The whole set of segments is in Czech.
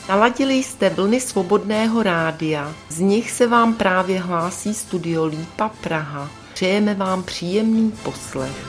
Naladili jste vlny Svobodného rádia, z nich se vám právě hlásí Studio Lípa Praha. Přejeme vám příjemný poslech.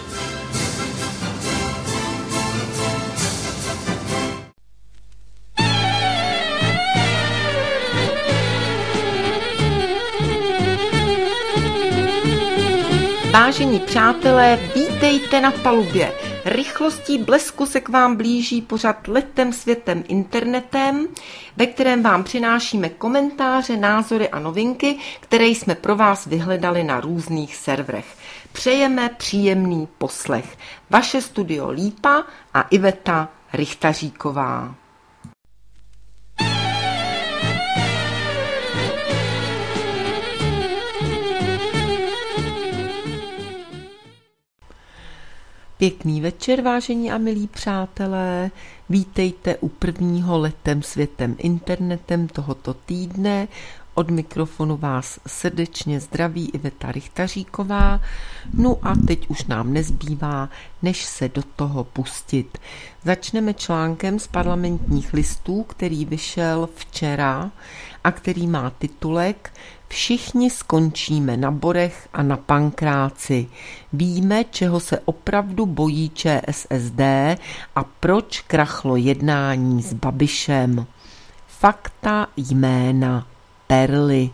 Vážení přátelé, vítejte na palubě. Rychlostí blesku se k vám blíží pořad Letem světem internetem, ve kterém vám přinášíme komentáře, názory a novinky, které jsme pro vás vyhledali na různých serverech. Přejeme příjemný poslech. Vaše Studio Lípa a Iveta Richtaříková. Pěkný večer, vážení a milí přátelé. Vítejte u prvního Letem světem internetem tohoto týdne. Od mikrofonu vás srdečně zdraví Iveta Richtaříková. No a teď už nám nezbývá, než se do toho pustit. Začneme článkem z Parlamentních listů, který vyšel včera a který má titulek Všichni skončíme na Borech a na Pankráci. Víme, čeho se opravdu bojí ČSSD a proč krachlo jednání s Babišem. Fakta, jména, perly.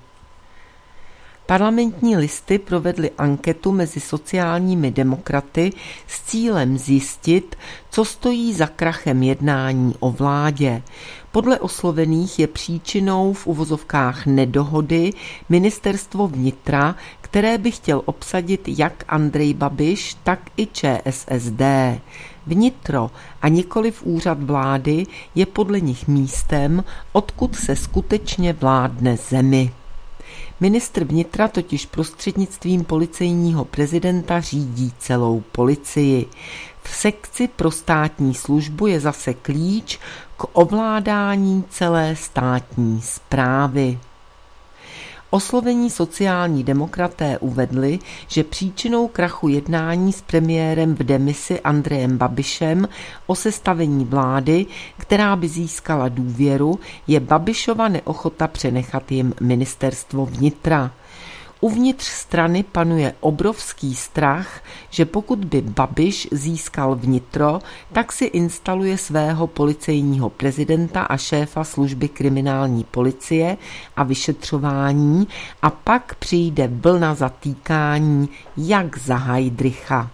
Parlamentní listy provedly anketu mezi sociálními demokraty s cílem zjistit, co stojí za krachem jednání o vládě. Podle oslovených je příčinou v uvozovkách nedohody Ministerstvo vnitra, které by chtěl obsadit jak Andrej Babiš, tak i ČSSD. Vnitro a nikoliv úřad vlády je podle nich místem, odkud se skutečně vládne zemi. Ministr vnitra totiž prostřednictvím policejního prezidenta řídí celou policii. V sekci pro státní službu je zase klíč k ovládání celé státní správy. Oslovení sociální demokraté uvedli, že příčinou krachu jednání s premiérem v demisi Andrejem Babišem o sestavení vlády, která by získala důvěru, je Babišova neochota přenechat jim ministerstvo vnitra. Uvnitř strany panuje obrovský strach, že pokud by Babiš získal vnitro, tak si instaluje svého policejního prezidenta a šéfa služby kriminální policie a vyšetřování a pak přijde vlna zatýkání jak za Heydricha.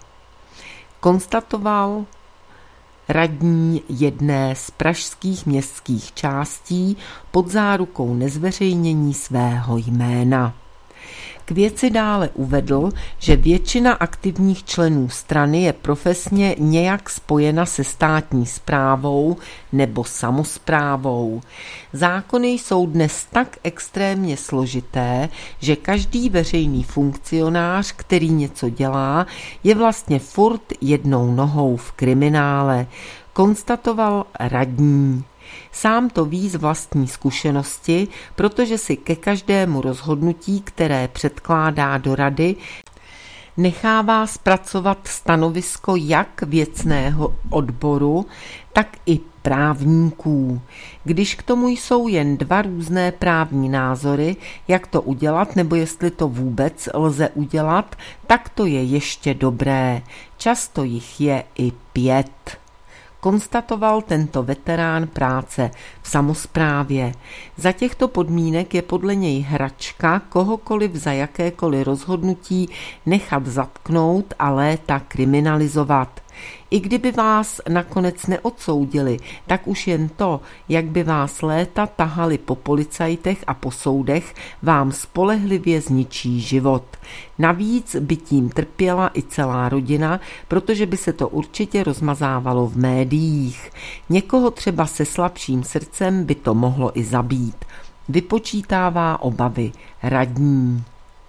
Konstatoval radní jedné z pražských městských částí pod zárukou nezveřejnění svého jména. K věci dále uvedl, že většina aktivních členů strany je profesně nějak spojena se státní správou nebo samosprávou. Zákony jsou dnes tak extrémně složité, že každý veřejný funkcionář, který něco dělá, je vlastně furt jednou nohou v kriminále, konstatoval radní. Sám to ví z vlastní zkušenosti, protože si ke každému rozhodnutí, které předkládá do rady, nechává zpracovat stanovisko jak věcného odboru, tak i právníků. Když k tomu jsou jen dva různé právní názory, jak to udělat nebo jestli to vůbec lze udělat, tak to je ještě dobré. Často jich je i 5. Konstatoval tento veterán práce v samosprávě. Za těchto podmínek je podle něj hračka kohokoliv za jakékoliv rozhodnutí nechat zatknout a léta kriminalizovat. I kdyby vás nakonec neodsoudili, tak už jen to, jak by vás léta tahali po policajtech a po soudech, vám spolehlivě zničí život. Navíc by tím trpěla i celá rodina, protože by se to určitě rozmazávalo v médiích. Někoho třeba se slabším srdcem by to mohlo i zabít. Vypočítává obavy radní.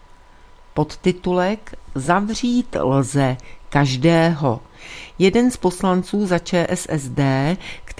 Podtitulek Zavřít lze každého. Jeden z poslanců za ČSSD,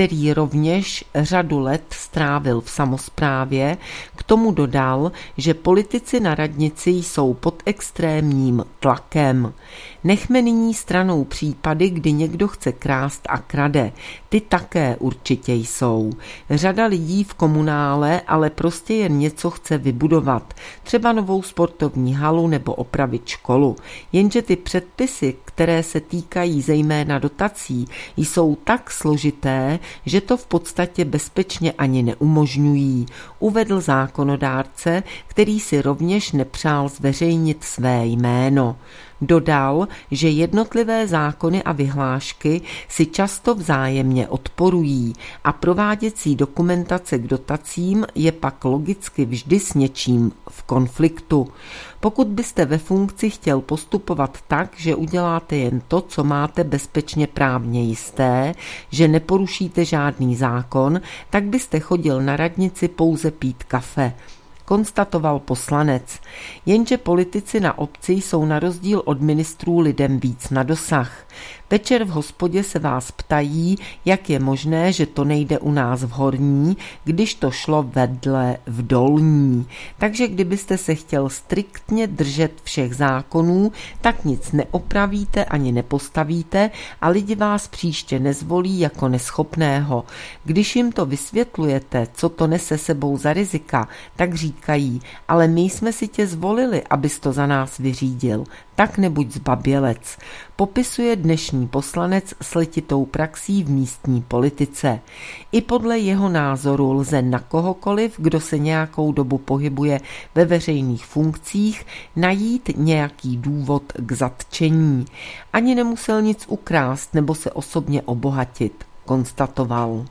který rovněž řadu let strávil v samosprávě, k tomu dodal, že politici na radnici jsou pod extrémním tlakem. Nechme nyní stranou případy, kdy někdo chce krást a krade. Ty také určitě jsou. Řada lidí v komunále ale prostě jen něco chce vybudovat. Třeba novou sportovní halu nebo opravit školu. Jenže ty předpisy, které se týkají zejména dotací, jsou tak složité, že to v podstatě bezpečně ani neumožňují, uvedl zákonodárce, který si rovněž nepřál zveřejnit své jméno. Dodal, že jednotlivé zákony a vyhlášky si často vzájemně odporují a prováděcí dokumentace k dotacím je pak logicky vždy s něčím v konfliktu. Pokud byste ve funkci chtěl postupovat tak, že uděláte jen to, co máte bezpečně právně jisté, že neporušíte žádný zákon, tak byste chodil na radnici pouze pít kafe, konstatoval poslanec. Jenže politici na obci jsou na rozdíl od ministrů lidem víc na dosah. Večer v hospodě se vás ptají, jak je možné, že to nejde u nás v Horní, když to šlo vedle v Dolní. Takže kdybyste se chtěl striktně držet všech zákonů, tak nic neopravíte ani nepostavíte a lidi vás příště nezvolí jako neschopného. Když jim to vysvětlujete, co to nese sebou za rizika, tak říkají, ale my jsme si tě zvolili, abys to za nás vyřídil. Tak nebuď zbabělec, popisuje dnešní poslanec s letitou praxí v místní politice. I podle jeho názoru lze na kohokoliv, kdo se nějakou dobu pohybuje ve veřejných funkcích, najít nějaký důvod k zatčení. Ani nemusel nic ukrást nebo se osobně obohatit, konstatoval.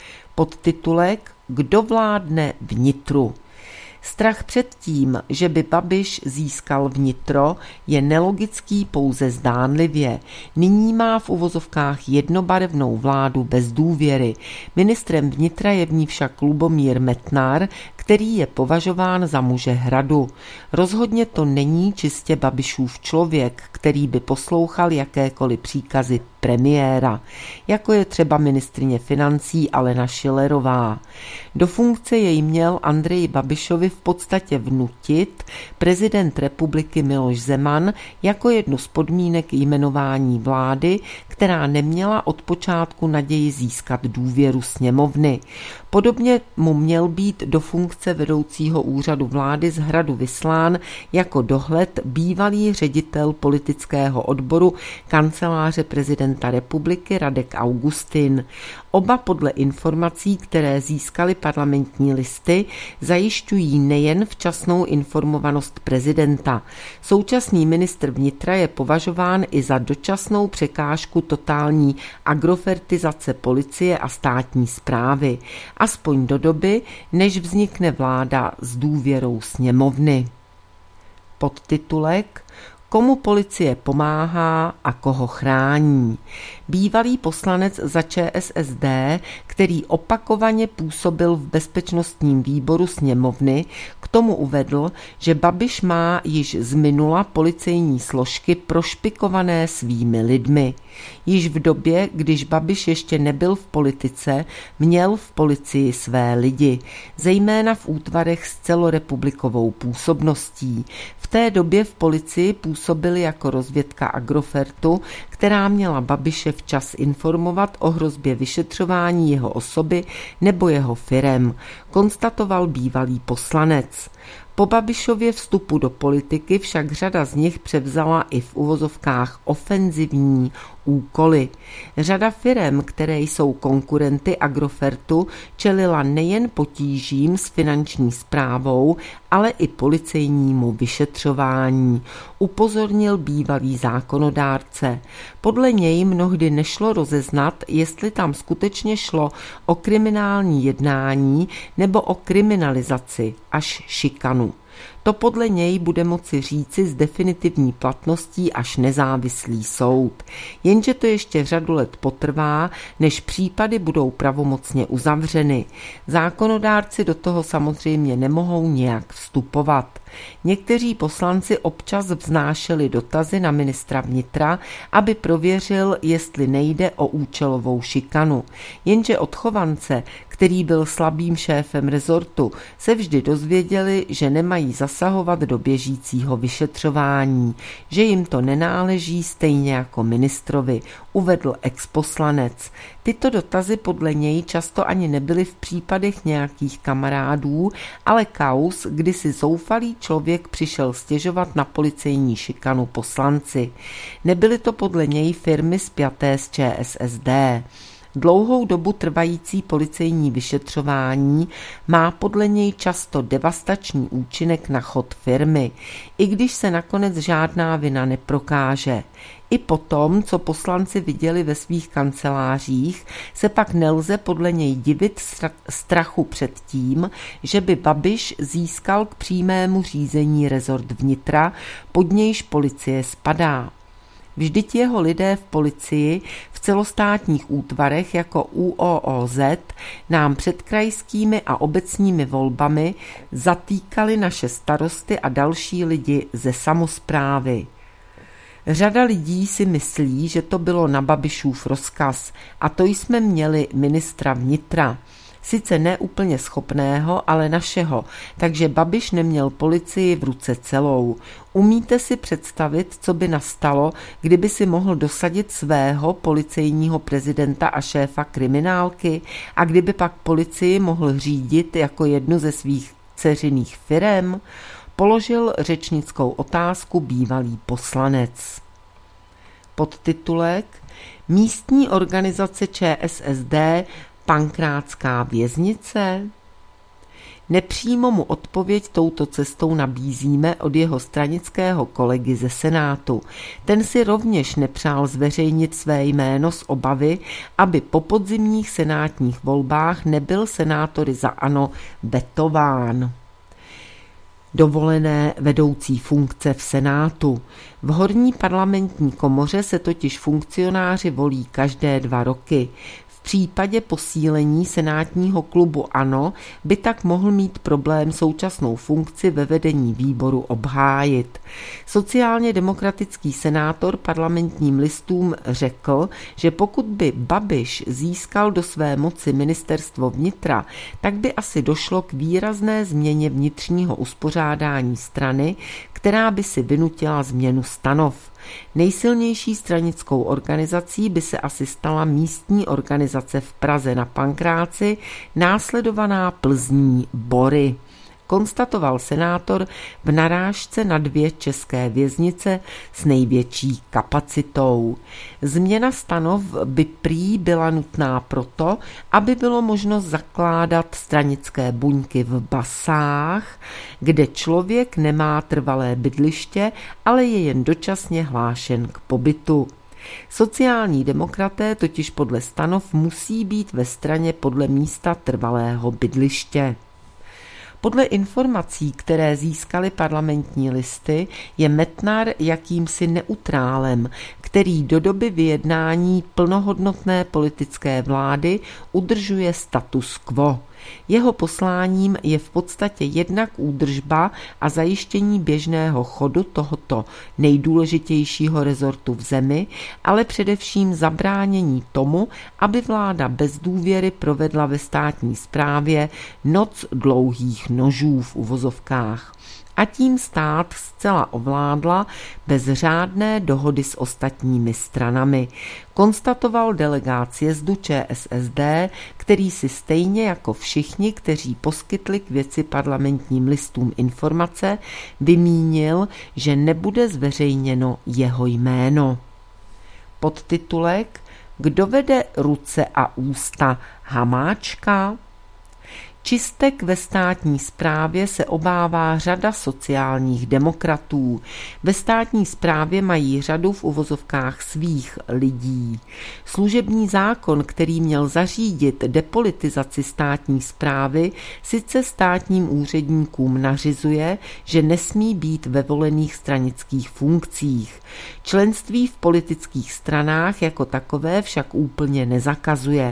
Podtitulek Kdo vládne vnitru? Strach před tím, že by Babiš získal vnitro, je nelogický pouze zdánlivě. Nyní má v uvozovkách jednobarevnou vládu bez důvěry. Ministrem vnitra je v ní však Lubomír Metnar, který je považován za muže hradu. Rozhodně to není čistě Babišův člověk, který by poslouchal jakékoliv příkazy premiéra, jako je třeba ministryně financí Alena Schillerová. Do funkce jej měl Andreji Babišovi v podstatě vnutit prezident republiky Miloš Zeman jako jednu z podmínek jmenování vlády, která neměla od počátku naději získat důvěru sněmovny. Podobně mu měl být do funkce vedoucího úřadu vlády z Hradu vyslán jako dohled bývalý ředitel politického odboru kanceláře prezidenta republiky Radek Augustin. Oba podle informací, které získaly Parlamentní listy, zajišťují nejen včasnou informovanost prezidenta. Současný ministr vnitra je považován i za dočasnou překážku totální agrofertizace policie a státní správy, aspoň do doby, než vznikne vláda s důvěrou sněmovny. Podtitulek Komu policie pomáhá a koho chrání. Bývalý poslanec za ČSSD, který opakovaně působil v bezpečnostním výboru sněmovny, k tomu uvedl, že Babiš má již z minula policejní složky prošpikované svými lidmi. Již v době, když Babiš ještě nebyl v politice, měl v policii své lidi, zejména v útvarech s celorepublikovou působností. V té době v policii působili jako rozvědka Agrofertu, která měla Babiše včas informovat o hrozbě vyšetřování jeho osoby nebo jeho firem, konstatoval bývalý poslanec. Po Babišově vstupu do politiky však řada z nich převzala i v uvozovkách ofenzivní úkoly. Řada firem, které jsou konkurenty Agrofertu, čelila nejen potížím s finanční správou, ale i policejnímu vyšetřování, upozornil bývalý zákonodárce. Podle něj mnohdy nešlo rozeznat, jestli tam skutečně šlo o kriminální jednání nebo o kriminalizaci až šikanu. To podle něj bude moci říci s definitivní platností až nezávislý soud. Jenže to ještě řadu let potrvá, než případy budou pravomocně uzavřeny. Zákonodárci do toho samozřejmě nemohou nějak vstupovat. Někteří poslanci občas vznášeli dotazy na ministra vnitra, aby prověřil, jestli nejde o účelovou šikanu. Jenže od Chovance, který byl slabým šéfem rezortu, se vždy dozvěděli, že nemají zasahovat do běžícího vyšetřování, že jim to nenáleží stejně jako ministrovi, uvedl exposlanec. Tyto dotazy podle něj často ani nebyly v případech nějakých kamarádů, ale kauz, kdy si zoufalý člověk přišel stěžovat na policejní šikanu poslanci. Nebyly to podle něj firmy spjaté s ČSSD. Dlouhou dobu trvající policejní vyšetřování má podle něj často devastační účinek na chod firmy, i když se nakonec žádná vina neprokáže. I potom, co poslanci viděli ve svých kancelářích, se pak nelze podle něj divit strachu před tím, že by Babiš získal k přímému řízení rezort vnitra, pod nějž policie spadá. Vždyť jeho lidé v policii, v celostátních útvarech jako ÚOOZ nám před krajskými a obecními volbami zatýkali naše starosty a další lidi ze samosprávy. Řada lidí si myslí, že to bylo na Babišův rozkaz a to jsme měli ministra vnitra. Sice ne úplně schopného, ale našeho, takže Babiš neměl policii v ruce celou. Umíte si představit, co by nastalo, kdyby si mohl dosadit svého policejního prezidenta a šéfa kriminálky a kdyby pak policii mohl řídit jako jednu ze svých dceřiných firem? Položil řečnickou otázku bývalý poslanec. Podtitulek: Místní organizace ČSSD Pankrátská věznice? Nepřímo mu odpověď touto cestou nabízíme od jeho stranického kolegy ze Senátu. Ten si rovněž nepřál zveřejnit své jméno z obavy, aby po podzimních senátních volbách nebyl senátory za ANO vetován. Dovolené vedoucí funkce v Senátu. V horní parlamentní komoře se totiž funkcionáři volí každé 2 roky. V případě posílení senátního klubu ANO by tak mohl mít problém současnou funkci ve vedení výboru obhájit. Sociálně demokratický senátor Parlamentním listům řekl, že pokud by Babiš získal do své moci ministerstvo vnitra, tak by asi došlo k výrazné změně vnitřního uspořádání strany, která by si vynutila změnu stanov. Nejsilnější stranickou organizací by se asi stala místní organizace v Praze na Pankráci, následovaná Plzní Bory, konstatoval senátor v narážce na 2 české věznice s největší kapacitou. Změna stanov by prý byla nutná proto, aby bylo možno zakládat stranické buňky v basách, kde člověk nemá trvalé bydliště, ale je jen dočasně hlášen k pobytu. Sociální demokraté totiž podle stanov musí být ve straně podle místa trvalého bydliště. Podle informací, které získaly Parlamentní listy, je Metnar jakýmsi neutrálem, který do doby vyjednání plnohodnotné politické vlády udržuje status quo. Jeho posláním je v podstatě jednak údržba a zajištění běžného chodu tohoto nejdůležitějšího rezortu v zemi, ale především zabránění tomu, aby vláda bez důvěry provedla ve státní správě noc dlouhých nožů v uvozovkách. A tím stát zcela ovládla bez řádné dohody s ostatními stranami, konstatoval delegát sjezdu ČSSD, který si stejně jako všichni, kteří poskytli k věci Parlamentním listům informace, vymínil, že nebude zveřejněno jeho jméno. Podtitulek: Kdo vede ruce a ústa Hamáčka? Čistek ve státní správě se obává řada sociálních demokratů. Ve státní správě mají řadu v uvozovkách svých lidí. Služební zákon, který měl zařídit depolitizaci státní správy, sice státním úředníkům nařizuje, že nesmí být ve volených stranických funkcích. Členství v politických stranách jako takové však úplně nezakazuje.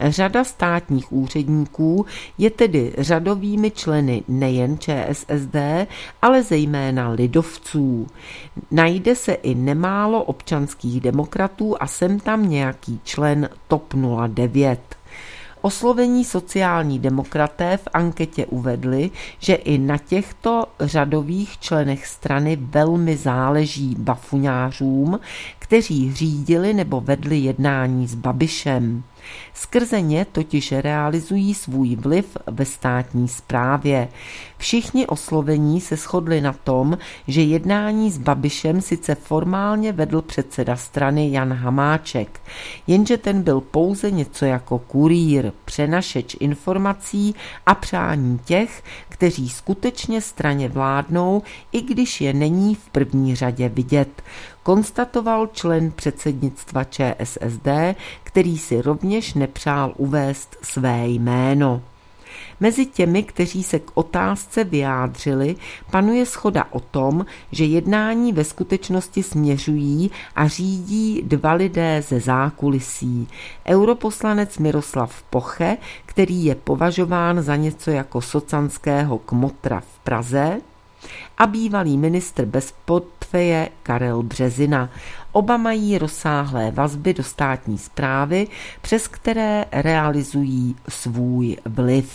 Řada státních úředníků je tedy řadovými členy nejen ČSSD, ale zejména lidovců. Najde se i nemálo občanských demokratů a sem tam nějaký člen TOP 09. Oslovení sociální demokraté v anketě uvedli, že i na těchto řadových členech strany velmi záleží bafuňářům, kteří řídili nebo vedli jednání s Babišem. Skrze ně totiž realizují svůj vliv ve státní správě. Všichni oslovení se shodli na tom, že jednání s Babišem sice formálně vedl předseda strany Jan Hamáček, jenže ten byl pouze něco jako kurýr, přenašeč informací a přání těch, kteří skutečně straně vládnou, i když je není v první řadě vidět, konstatoval člen předsednictva ČSSD, který si rovněž nepřál uvést své jméno. Mezi těmi, kteří se k otázce vyjádřili, panuje shoda o tom, že jednání ve skutečnosti směřují a řídí dva lidé ze zákulisí. Europoslanec Miroslav Poche, který je považován za něco jako socanského kmotra v Praze, a bývalý ministr bez portfeje Karel Březina. Oba mají rozsáhlé vazby do státní správy, přes které realizují svůj vliv.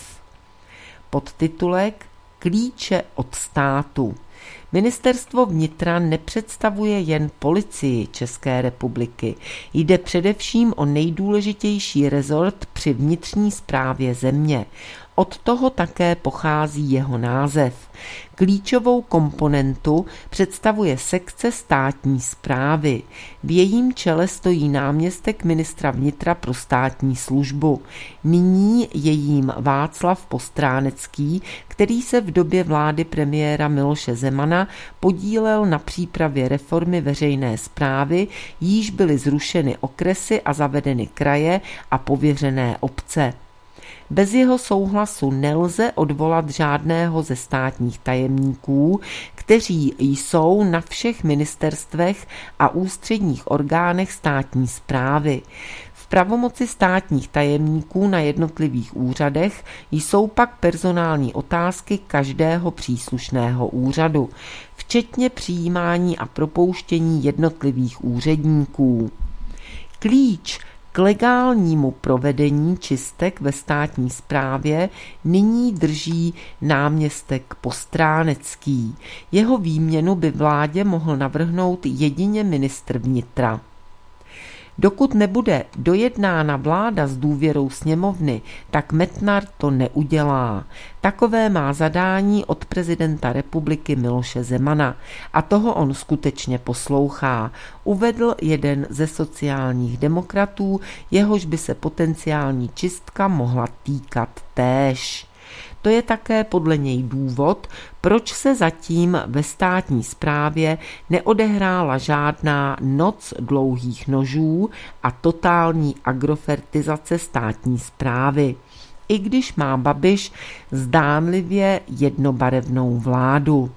Podtitulek Klíče od státu. Ministerstvo vnitra nepředstavuje jen Policii České republiky. Jde především o nejdůležitější rezort při vnitřní správě země. Od toho také pochází jeho název. Klíčovou komponentu představuje sekce státní správy. V jejím čele stojí náměstek ministra vnitra pro státní službu. Nyní je jím Václav Postránecký, který se v době vlády premiéra Miloše Zemana podílel na přípravě reformy veřejné správy, jíž byly zrušeny okresy a zavedeny kraje a pověřené obce. Bez jeho souhlasu nelze odvolat žádného ze státních tajemníků, kteří jsou na všech ministerstvech a ústředních orgánech státní správy. V pravomoci státních tajemníků na jednotlivých úřadech jsou pak personální otázky každého příslušného úřadu, včetně přijímání a propouštění jednotlivých úředníků. Klíč k legálnímu provedení čistek ve státní správě nyní drží náměstek Postránecký. Jeho výměnu by vládě mohl navrhnout jedině ministr vnitra. Dokud nebude dojednána vláda s důvěrou sněmovny, tak Metnar to neudělá. Takové má zadání od prezidenta republiky Miloše Zemana a toho on skutečně poslouchá, uvedl jeden ze sociálních demokratů, jehož by se potenciální čistka mohla týkat též. To je také podle něj důvod, proč se zatím ve státní správě neodehrála žádná noc dlouhých nožů a totální agrofertizace státní správy. I když má Babiš zdánlivě jednobarevnou vládu.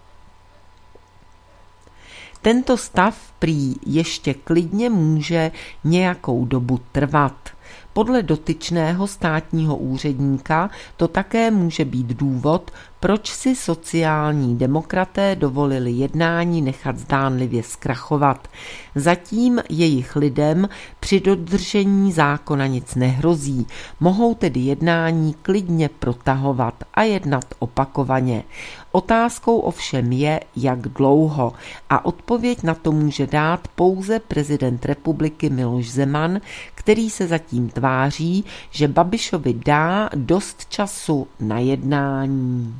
Tento stav prý ještě klidně může nějakou dobu trvat. Podle dotyčného státního úředníka to také může být důvod, proč si sociální demokraté dovolili jednání nechat zdánlivě zkrachovat. Zatím jejich lidem při dodržení zákona nic nehrozí, mohou tedy jednání klidně protahovat a jednat opakovaně. Otázkou ovšem je, jak dlouho, a odpověď na to může dát pouze prezident republiky Miloš Zeman, který se zatím tváří, že Babišovi dá dost času na jednání.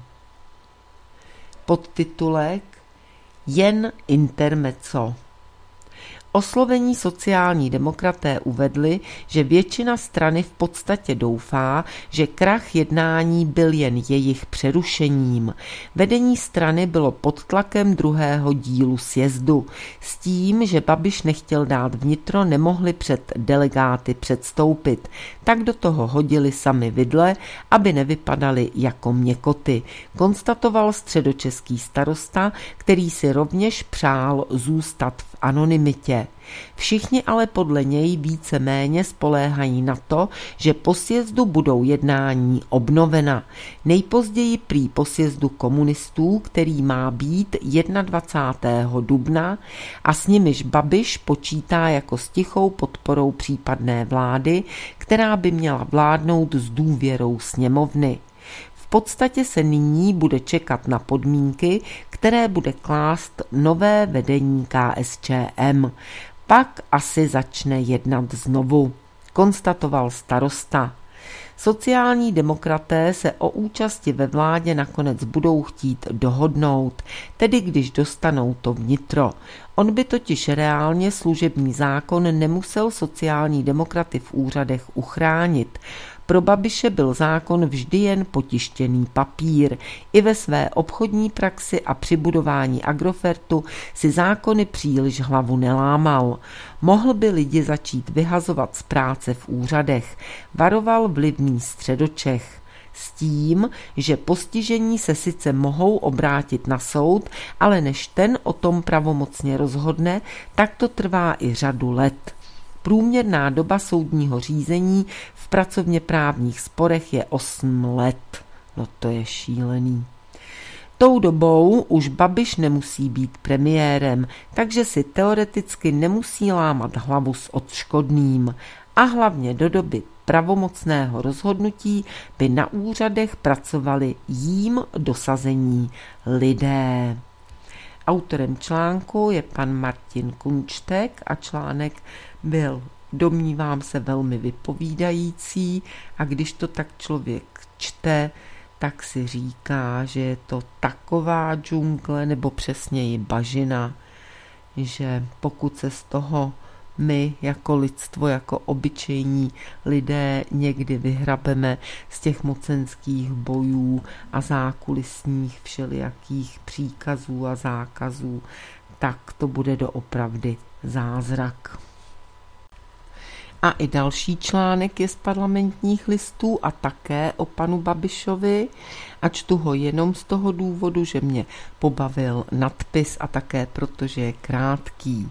Podtitulek Jen intermezzo. Oslovení sociální demokraté uvedli, že většina strany v podstatě doufá, že krach jednání byl jen jejich přerušením. Vedení strany bylo pod tlakem druhého dílu sjezdu. S tím, že Babiš nechtěl dát vnitro, nemohli před delegáty předstoupit. Tak do toho hodili sami vidle, aby nevypadali jako měkoty, konstatoval středočeský starosta, který si rovněž přál zůstat v anonymitě. Všichni ale podle něj více-méně spoléhají na to, že po sjezdu budou jednání obnovena. Nejpozději prý po sjezdu komunistů, který má být 21. dubna a s nimiž Babiš počítá jako s tichou podporou případné vlády, která by měla vládnout s důvěrou sněmovny. V podstatě se nyní bude čekat na podmínky, které bude klást nové vedení KSČM. Pak asi začne jednat znovu, konstatoval starosta. Sociální demokraté se o účasti ve vládě nakonec budou chtít dohodnout, tedy když dostanou to vnitro. On by totiž reálně služební zákon nemusel sociální demokraty v úřadech uchránit. Pro Babiše byl zákon vždy jen potištěný papír. I ve své obchodní praxi a při budování Agrofertu si zákony příliš hlavu nelámal. Mohl by lidi začít vyhazovat z práce v úřadech, varoval vlivný Středočech. S tím, že postižení se sice mohou obrátit na soud, ale než ten o tom pravomocně rozhodne, tak to trvá i řadu let. Průměrná doba soudního řízení v pracovně právních sporech je 8 let. No to je šílený. Tou dobou už Babiš nemusí být premiérem, takže si teoreticky nemusí lámat hlavu s odškodným. A hlavně do doby pravomocného rozhodnutí by na úřadech pracovali jím dosazení lidé. Autorem článku je pan Martin Kunčtek a článek byl, domnívám se, velmi vypovídající a když to tak člověk čte, tak si říká, že je to taková džungle nebo přesněji bažina, že pokud se z toho my jako lidstvo, jako obyčejní lidé někdy vyhrabeme z těch mocenských bojů a zákulisních všelijakých příkazů a zákazů, tak to bude doopravdy zázrak. A i další článek je z Parlamentních listů a také o panu Babišovi a čtu ho jenom z toho důvodu, že mě pobavil nadpis a také protože je krátký.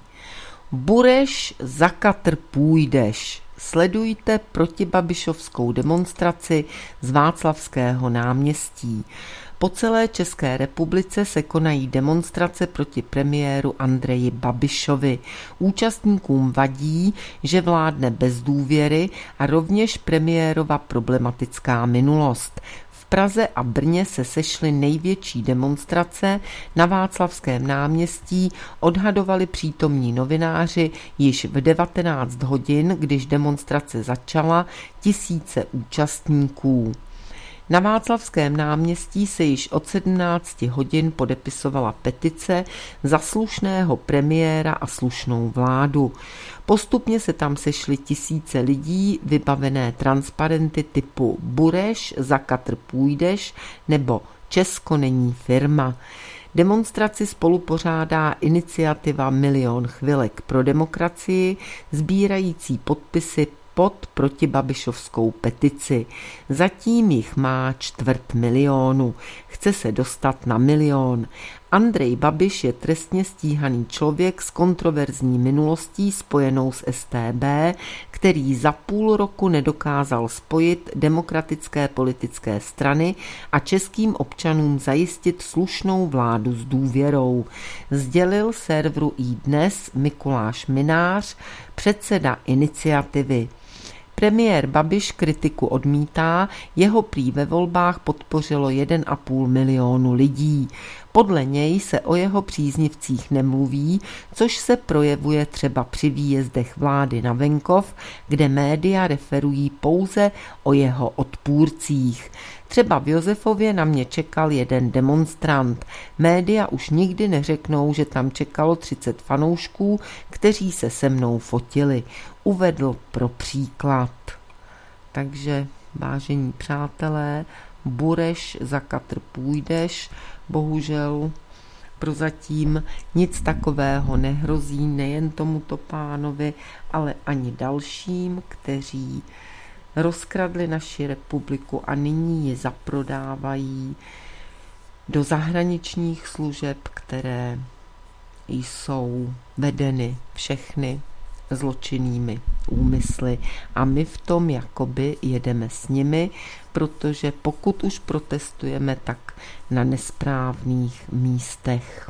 Bureš, za Katr půjdeš. Sledujte protibabišovskou demonstraci z Václavského náměstí. Po celé České republice se konají demonstrace proti premiéru Andreji Babišovi. Účastníkům vadí, že vládne bez důvěry a rovněž premiérova problematická minulost. V Praze a Brně se sešly největší demonstrace, na Václavském náměstí odhadovali přítomní novináři již v 19 hodin, když demonstrace začala, tisíce účastníků. Na Václavském náměstí se již od 17 hodin podepisovala petice za slušného premiéra a slušnou vládu. Postupně se tam sešly tisíce lidí, vybavené transparenty typu Bureš, za Katr půjdeš nebo Česko není firma. Demonstraci spolupořádá iniciativa Milion chvilek pro demokracii, sbírající podpisy pod protibabišovskou petici. Zatím jich má 250 000. Chce se dostat na 1 000 000. Andrej Babiš je trestně stíhaný člověk s kontroverzní minulostí spojenou s StB, který za půl roku nedokázal spojit demokratické politické strany a českým občanům zajistit slušnou vládu s důvěrou. Sdělil serveru iDnes Mikuláš Minář, předseda iniciativy. Premiér Babiš kritiku odmítá, jeho prý ve volbách podpořilo 1,5 milionu lidí. Podle něj se o jeho příznivcích nemluví, což se projevuje třeba při výjezdech vlády na venkov, kde média referují pouze o jeho odpůrcích. Třeba v Josefově na mě čekal jeden demonstrant. Média už nikdy neřeknou, že tam čekalo 30 fanoušků, kteří se se mnou fotili. Uvedl pro příklad. Takže, vážení přátelé, Bureš, za Katr půjdeš. Bohužel prozatím nic takového nehrozí nejen tomuto pánovi, ale ani dalším, kteří rozkradli naši republiku a nyní ji zaprodávají do zahraničních služeb, které jsou vedeny všechny zločinnými úmysly a my v tom jakoby jedeme s nimi, protože pokud už protestujeme, tak na nesprávných místech.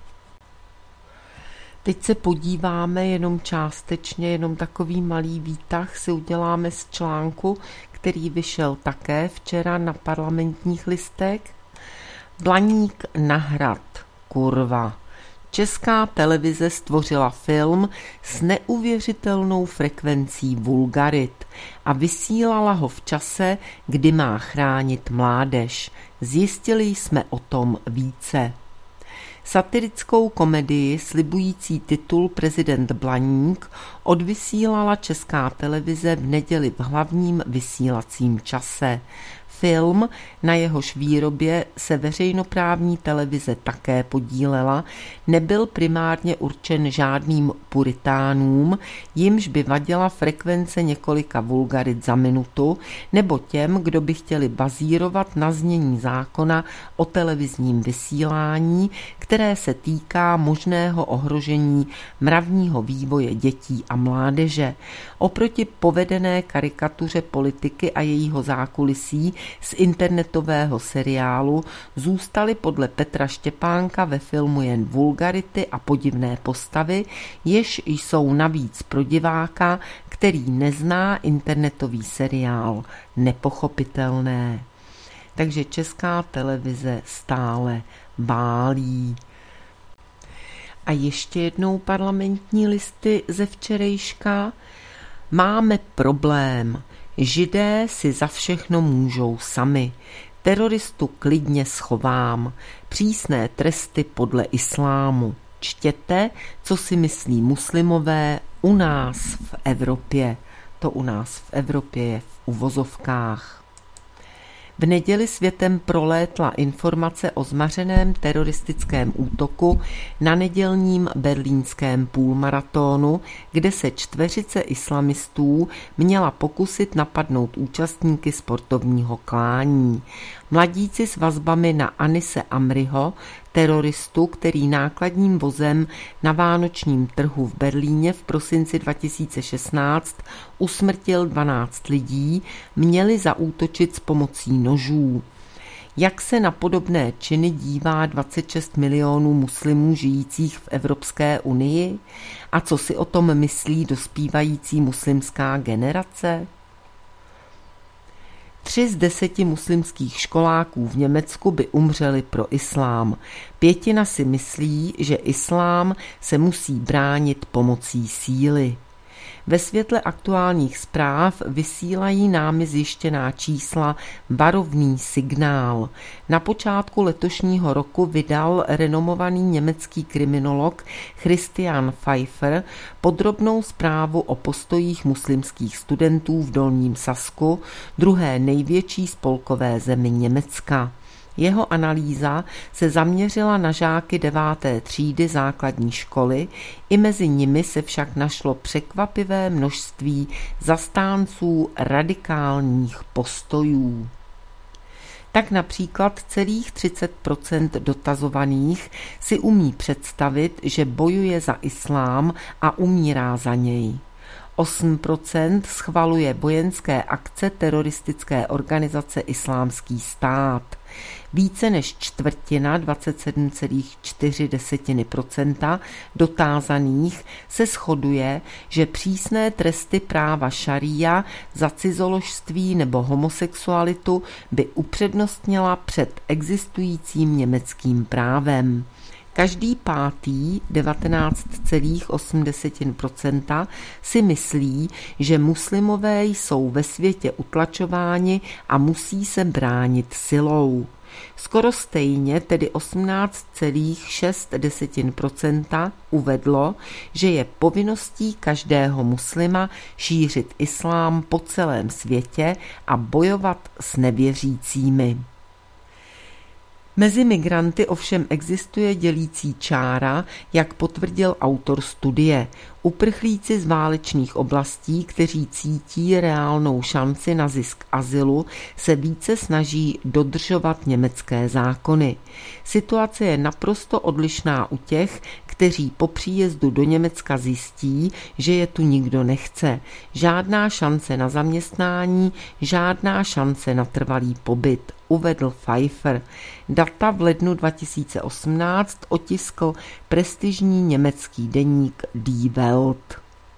Teď se podíváme jenom částečně, jenom takový malý výtah si uděláme z článku, který vyšel také včera na Parlamentních listech. Blaník na hrad, kurva. Česká televize stvořila film s neuvěřitelnou frekvencí vulgarit a vysílala ho v čase, kdy má chránit mládež. Zjistili jsme o tom více. Satirickou komedii slibující titul Prezident Blaník odvysílala Česká televize v neděli v hlavním vysílacím čase. Film, na jehož výrobě se veřejnoprávní televize také podílela, nebyl primárně určen žádným puritánům, jimž by vadila frekvence několika vulgarit za minutu, nebo těm, kdo by chtěli bazírovat na znění zákona o televizním vysílání, které se týká možného ohrožení mravního vývoje dětí a mládeže. Oproti povedené karikatuře politiky a jejího zákulisí z internetového seriálu zůstaly podle Petra Štěpánka ve filmu jen vulgarity a podivné postavy, jež jsou navíc pro diváka, který nezná internetový seriál, nepochopitelné. Takže Česká televize stále válí. A ještě jednou Parlamentní listy ze včerejška. Máme problém. Židé si za všechno můžou sami. Teroristu klidně schovám. Přísné tresty podle islámu. Čtěte, co si myslí muslimové u nás v Evropě. To u nás v Evropě je v uvozovkách. V neděli světem prolétla informace o zmařeném teroristickém útoku na nedělním berlínském půlmaratonu, kde se čtveřice islamistů měla pokusit napadnout účastníky sportovního klání. Mladíci s vazbami na Anise Amriho, teroristu, který nákladním vozem na vánočním trhu v Berlíně v prosinci 2016 usmrtil 12 lidí, měli zaútočit s pomocí nožů. Jak se na podobné činy dívá 26 milionů muslimů žijících v Evropské unii? A co si o tom myslí dospívající muslimská generace? 3 z 10 muslimských školáků v Německu by umřeli pro islám. 1/5 si myslí, že islám se musí bránit pomocí síly. Ve světle aktuálních zpráv vysílají námi zjištěná čísla varovný signál. Na počátku letošního roku vydal renomovaný německý kriminolog Christian Pfeiffer podrobnou zprávu o postojích muslimských studentů v Dolním Sasku, druhé největší spolkové zemi Německa. Jeho analýza se zaměřila na žáky 9. třídy základní školy, i mezi nimi se však našlo překvapivé množství zastánců radikálních postojů. Tak například celých 30% dotazovaných si umí představit, že bojuje za islám a umírá za něj. 8% schvaluje vojenské akce teroristické organizace Islámský stát. Více než čtvrtina, 27,4% dotázaných se shoduje, že přísné tresty práva šaría za cizoložství nebo homosexualitu by upřednostnila před existujícím německým právem. Každý pátý, 19,8%, si myslí, že muslimové jsou ve světě utlačováni a musí se bránit silou. Skoro stejně, tedy 18,6% uvedlo, že je povinností každého muslima šířit islám po celém světě a bojovat s nevěřícími. Mezi migranty ovšem existuje dělící čára, jak potvrdil autor studie. Uprchlíci z válečných oblastí, kteří cítí reálnou šanci na zisk azylu, se více snaží dodržovat německé zákony. Situace je naprosto odlišná u těch, kteří po příjezdu do Německa zjistí, že je tu nikdo nechce. Žádná šance na zaměstnání, žádná šance na trvalý pobyt, uvedl Pfeiffer. Data v lednu 2018 otiskl prestižní německý deník Die Welt.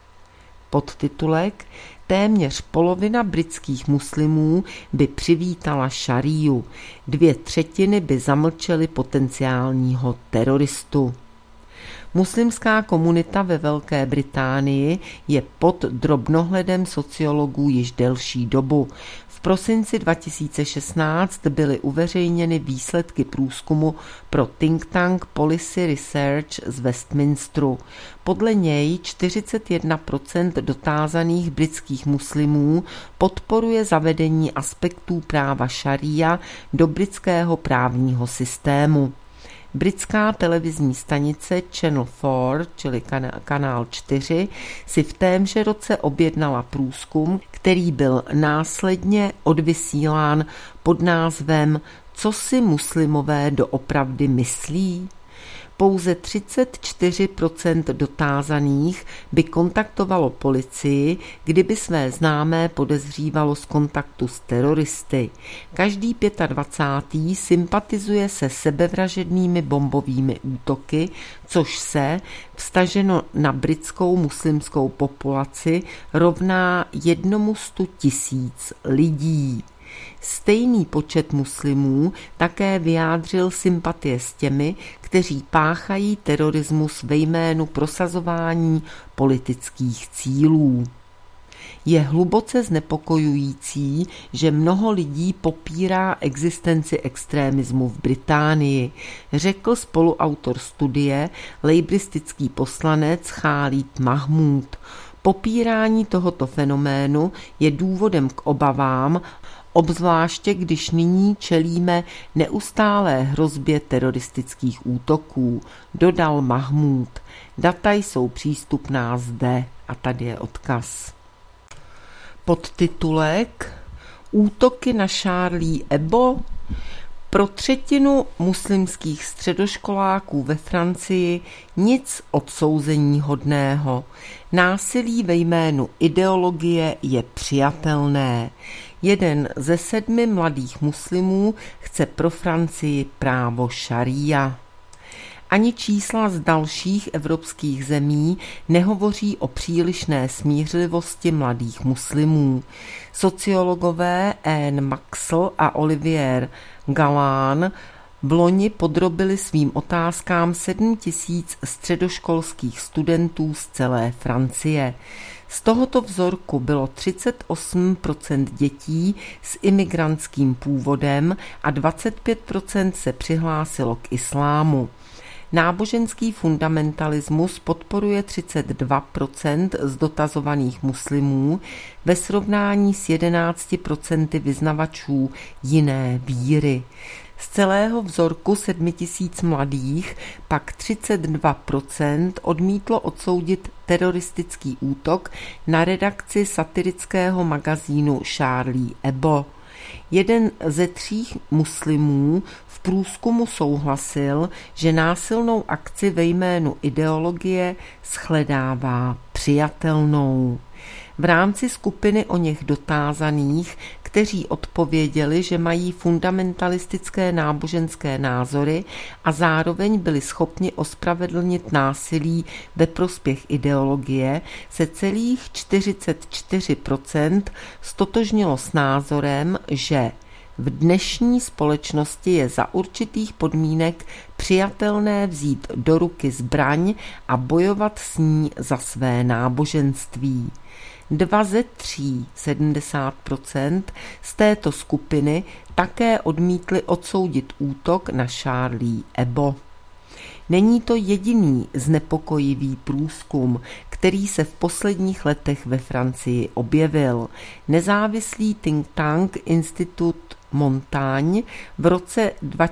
Podtitulek: Téměř polovina britských muslimů by přivítala šaríu, 2/3 by zamlčely potenciálního teroristu. Muslimská komunita ve Velké Británii je pod drobnohledem sociologů již delší dobu. V prosinci 2016 byly uveřejněny výsledky průzkumu pro think tank Policy Research z Westminsteru. Podle něj 41% dotázaných britských muslimů podporuje zavedení aspektů práva šaría do britského právního systému. Britská televizní stanice Channel 4, čili kanál 4, si v témže roce objednala průzkum, který byl následně odvysílán pod názvem Co si muslimové doopravdy myslí? Pouze 34% dotázaných by kontaktovalo policii, kdyby své známé podezřívalo z kontaktu s teroristy. Každý 25. sympatizuje se sebevražednými bombovými útoky, což se, vztaženo na britskou muslimskou populaci, rovná 100 000 lidí. Stejný počet muslimů také vyjádřil sympatie s těmi, kteří páchají terorismus ve jménu prosazování politických cílů. Je hluboce znepokojující, že mnoho lidí popírá existenci extrémismu v Británii, řekl spoluautor studie, lejbristický poslanec Khalid Mahmud. Popírání tohoto fenoménu je důvodem k obavám, obzvláště když nyní čelíme neustálé hrozbě teroristických útoků, dodal Mahmud. Data jsou přístupná zde a tady je odkaz. Podtitulek: Útoky na Charlie Hebdo. Pro 1/3 muslimských středoškoláků ve Francii nic odsouzeníhodného. Násilí ve jménu ideologie je přijatelné. 1 ze 7 mladých muslimů chce pro Francii právo šaría. Ani čísla z dalších evropských zemí nehovoří o přílišné smířlivosti mladých muslimů. Sociologové Anne Maxwell a Olivier Galán v loni podrobili svým otázkám 7 000 středoškolských studentů z celé Francie. Z tohoto vzorku bylo 38% dětí s imigrantským původem a 25% se přihlásilo k islámu. Náboženský fundamentalismus podporuje 32% z dotazovaných muslimů ve srovnání s 11% vyznavačů jiné víry. Z celého vzorku 7 000 mladých pak 32% odmítlo odsoudit teroristický útok na redakci satirického magazínu Charlie Hebdo. 1 ze 3 muslimů v průzkumu souhlasil, že násilnou akci ve jménu ideologie shledává přijatelnou. V rámci skupiny oněch dotázaných, kteří odpověděli, že mají fundamentalistické náboženské názory a zároveň byli schopni ospravedlnit násilí ve prospěch ideologie, se celých 44% stotožnilo s názorem, že v dnešní společnosti je za určitých podmínek přijatelné vzít do ruky zbraň a bojovat s ní za své náboženství. 2 ze 3, 70%, z této skupiny také odmítli odsoudit útok na Charlie Hebdo. Není to jediný znepokojivý průzkum, který se v posledních letech ve Francii objevil. Nezávislý think tank Institut Montagne v roce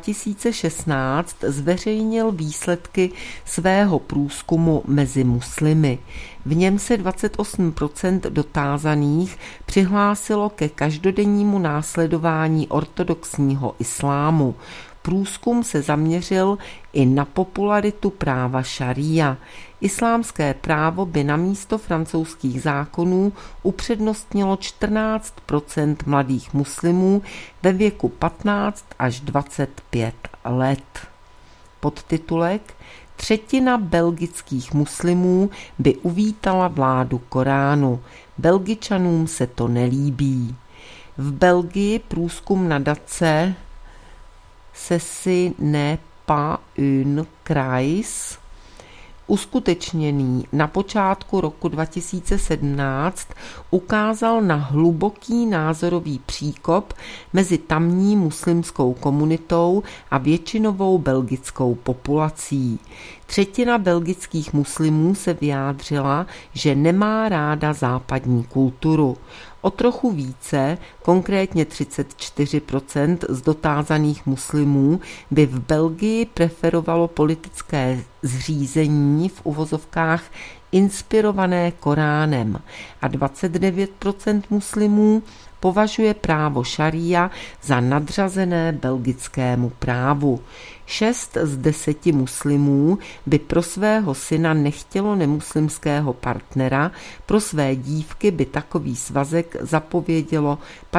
2016 zveřejnil výsledky svého průzkumu mezi muslimy. V něm se 28% dotázaných přihlásilo ke každodennímu následování ortodoxního islámu. Průzkum se zaměřil i na popularitu práva šaría. Islámské právo by namísto francouzských zákonů upřednostnilo 14% mladých muslimů ve věku 15 až 25 let. Podtitulek: Třetina belgických muslimů by uvítala vládu Koránu. Belgičanům se to nelíbí. V Belgii průzkum nadace Ceci n'est pas un Kreis, uskutečněný na počátku roku 2017, ukázal na hluboký názorový příkop mezi tamní muslimskou komunitou a většinovou belgickou populací. Třetina belgických muslimů se vyjádřila, že nemá ráda západní kulturu. O trochu více, konkrétně 34% z dotázaných muslimů, by v Belgii preferovalo politické zřízení v uvozovkách inspirované Koránem a 29% muslimů považuje právo šaría za nadřazené belgickému právu. 6 z 10 muslimů by pro svého syna nechtělo nemuslimského partnera, pro své dívky by takový svazek zapovědělo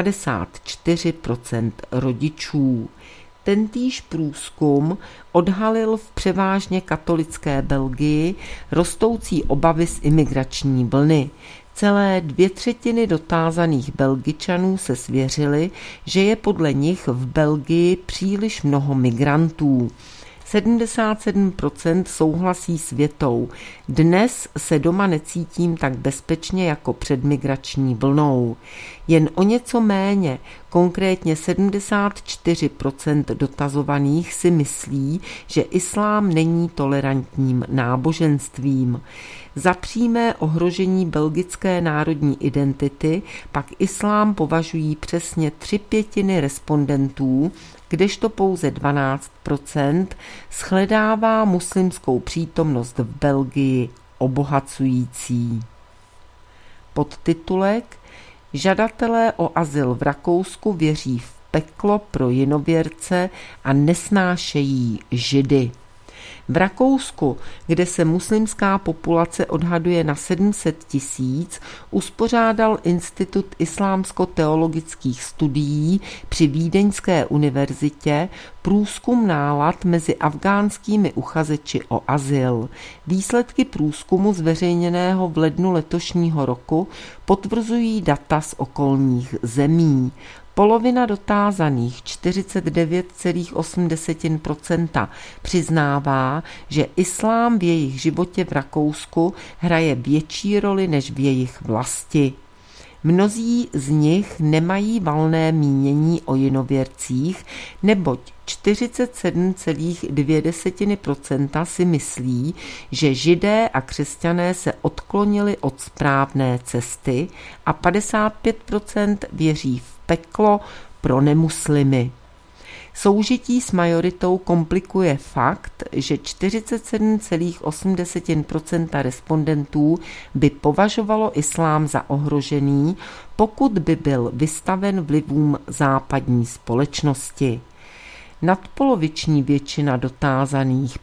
54% rodičů. Tentýž průzkum odhalil v převážně katolické Belgii rostoucí obavy z imigrační vlny. Celé 2/3 dotázaných Belgičanů se svěřili, že je podle nich v Belgii příliš mnoho migrantů. 77% souhlasí s větou: Dnes se doma necítím tak bezpečně jako před migrační vlnou. Jen o něco méně, konkrétně 74% dotazovaných si myslí, že islám není tolerantním náboženstvím. Za přímé ohrožení belgické národní identity pak islám považují přesně 3/5 respondentů, kdežto pouze 12% shledává muslimskou přítomnost v Belgii obohacující. Podtitulek: Žadatelé o azyl v Rakousku věří v peklo pro jinověrce a nesnášejí Židy. V Rakousku, kde se muslimská populace odhaduje na 700 000, uspořádal Institut islámsko-teologických studií při Vídeňské univerzitě průzkum nálad mezi afgánskými uchazeči o azyl. Výsledky průzkumu zveřejněného v lednu letošního roku potvrzují data z okolních zemí. Polovina dotázaných, 49,8%, přiznává, že islám v jejich životě v Rakousku hraje větší roli než v jejich vlasti. Mnozí z nich nemají valné mínění o jinověrcích, neboť 47,2% si myslí, že Židé a křesťané se odklonili od správné cesty a 55% věří v peklo pro nemuslimy. Soužití s majoritou komplikuje fakt, že 47,8% respondentů by považovalo islám za ohrožený, pokud by byl vystaven vlivům západní společnosti. Nadpoloviční většina dotázaných,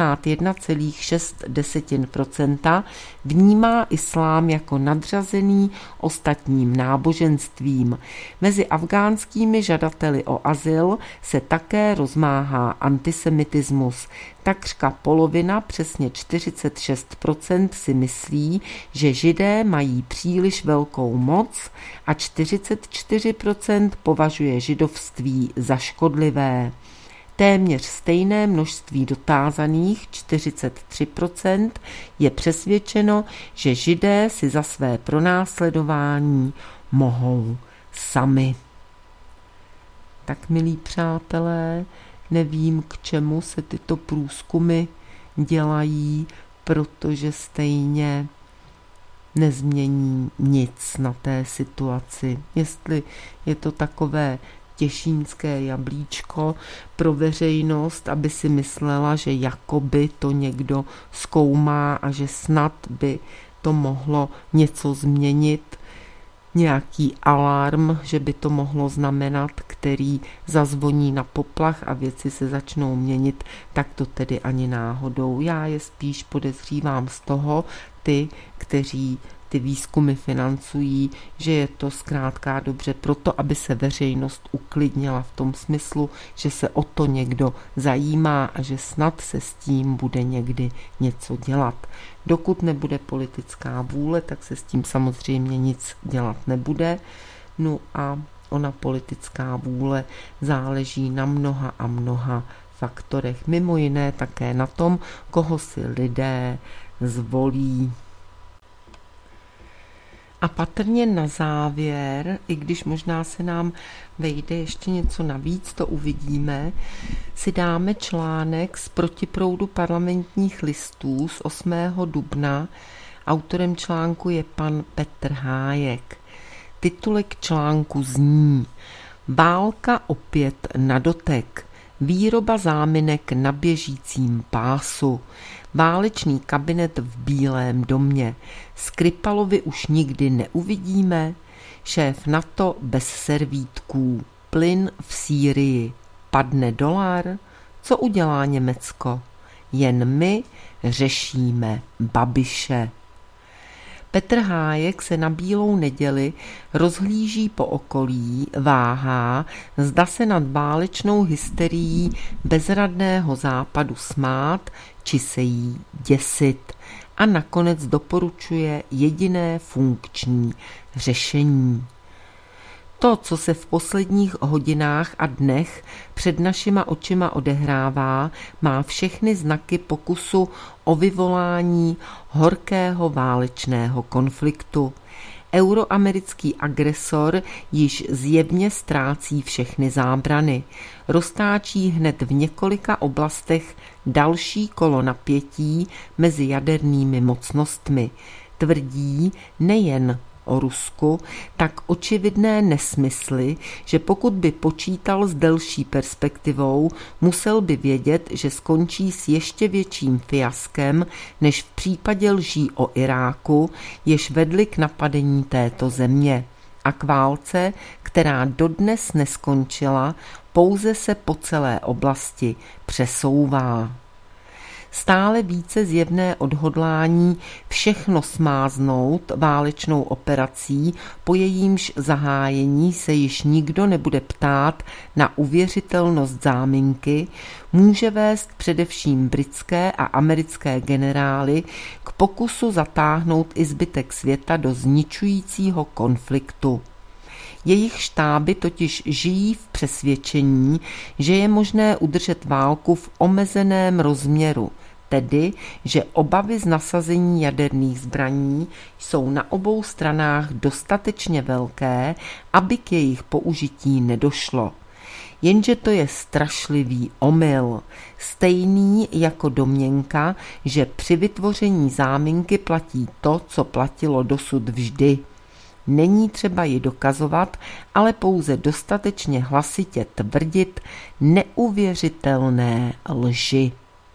51,6%, vnímá islám jako nadřazený ostatním náboženstvím. Mezi afgánskými žadateli o azyl se také rozmáhá antisemitismus. Takřka polovina, přesně 46%, si myslí, že Židé mají příliš velkou moc a 44% považuje židovství za škodlivé. Téměř stejné množství dotázaných, 43%, je přesvědčeno, že Židé si za své pronásledování mohou sami. Tak, milí přátelé, nevím, k čemu se tyto průzkumy dělají, protože stejně nezmění nic na té situaci. Jestli je to takové těšínské jablíčko pro veřejnost, aby si myslela, že jakoby to někdo zkoumá a že snad by to mohlo něco změnit. nějaký alarm, že by to mohlo znamenat, který zazvoní na poplach a věci se začnou měnit, tak to tedy ani náhodou. Já je spíš podezřívám z toho, ty, kteří ty výzkumy financují, že je to zkrátka dobře proto, aby se veřejnost uklidnila v tom smyslu, že se o to někdo zajímá a že snad se s tím bude někdy něco dělat. Dokud nebude politická vůle, tak se s tím samozřejmě nic dělat nebude. No a ona politická vůle záleží na mnoha a mnoha faktorech. Mimo jiné také na tom, koho si lidé zvolí. A patrně na závěr, i když možná se nám vejde ještě něco navíc, to uvidíme, si dáme článek z Protiproudu parlamentních listů z 8. dubna. Autorem článku je pan Petr Hájek. Titulek článku zní: Válka opět na dotek. Výroba záminek na běžícím pásu. Válečný kabinet v Bílém domě. Skripalovi už nikdy neuvidíme. Šéf NATO bez servítků. Plyn v Sýrii. Padne dolar? Co udělá Německo? Jen my řešíme Babiše. Petr Hájek se na Bílou neděli rozhlíží po okolí, váhá, zda se nad válečnou hysterií bezradného západu smát, či se jí děsit. A nakonec doporučuje jediné funkční řešení. To, co se v posledních hodinách a dnech před našima očima odehrává, má všechny znaky pokusu o vyvolání horkého válečného konfliktu. Euroamerický agresor již zjevně ztrácí všechny zábrany. Roztáčí hned v několika oblastech další kolo napětí mezi jadernými mocnostmi. Tvrdí nejen o Rusku, tak očividné nesmysly, že pokud by počítal s delší perspektivou, musel by vědět, že skončí s ještě větším fiaskem, než v případě lží o Iráku, jež vedly k napadení této země. A k válce, která dodnes neskončila, pouze se po celé oblasti přesouvá. Stále více zjevné odhodlání všechno smáznout válečnou operací, po jejímž zahájení se již nikdo nebude ptát na uvěřitelnost záminky, může vést především britské a americké generály k pokusu zatáhnout i zbytek světa do zničujícího konfliktu. Jejich štáby totiž žijí v přesvědčení, že je možné udržet válku v omezeném rozměru, tedy, že obavy z nasazení jaderných zbraní jsou na obou stranách dostatečně velké, aby k jejich použití nedošlo. Jenže to je strašlivý omyl, stejný jako domněnka, že při vytvoření záminky platí to, co platilo dosud vždy. Není třeba ji dokazovat, ale pouze dostatečně hlasitě tvrdit neuvěřitelné lži.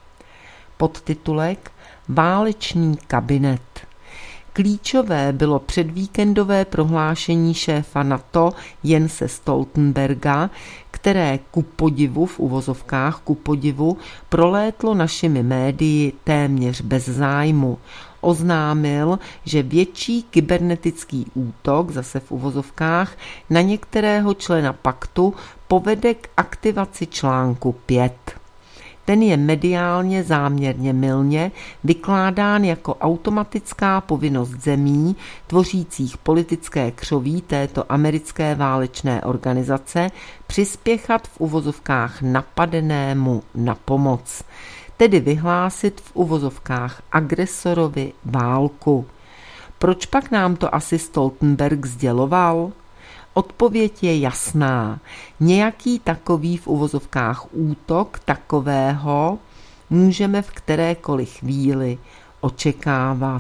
Podtitulek Válečný kabinet. Klíčové bylo předvíkendové prohlášení šéfa NATO Jense Stoltenberga, které ku podivu, v uvozovkách ku podivu, prolétlo našimi médii téměř bez zájmu. Oznámil, že větší kybernetický útok, zase v uvozovkách, na některého člena paktu povede k aktivaci článku 5. Ten je mediálně záměrně mylně vykládán jako automatická povinnost zemí, tvořících politické křoví této americké válečné organizace, přispěchat v uvozovkách napadenému na pomoc, tedy vyhlásit v uvozovkách agresorovi válku. Proč pak nám to asi Stoltenberg sděloval? Odpověď je jasná. Nějaký takový v uvozovkách útok takového můžeme v kterékoliv chvíli očekávat.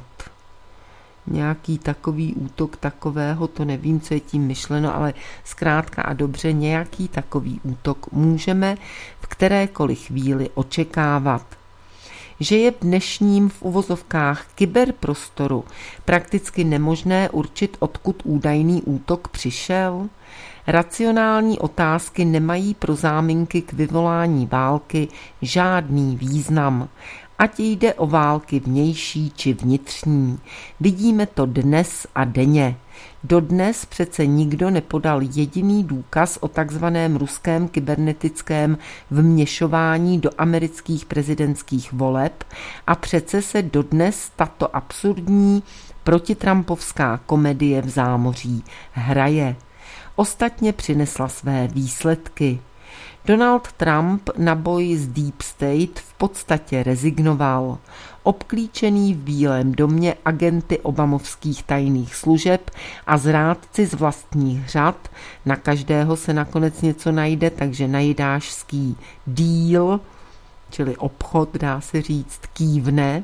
Nějaký takový útok takového, to nevím, co je tím myšleno, ale zkrátka a dobře, nějaký takový útok můžeme v kterékoliv chvíli očekávat. že je v dnešním v uvozovkách kyberprostoru prakticky nemožné určit, odkud údajný útok přišel? Racionální otázky nemají pro záminky k vyvolání války žádný význam. Ať jde o války vnější či vnitřní. Vidíme to dnes a denně. Dodnes přece nikdo nepodal jediný důkaz o takzvaném ruském kybernetickém vměšování do amerických prezidentských voleb a přece se dodnes tato absurdní protitrampovská komedie v zámoří hraje. Ostatně přinesla své výsledky. Donald Trump na boj s Deep State v podstatě rezignoval. Obklíčený v Bílém domě agenty obamovských tajných služeb a zrádci z vlastních řad, na každého se nakonec něco najde, takže na jidášský deal, čili obchod, dá se říct, kývne,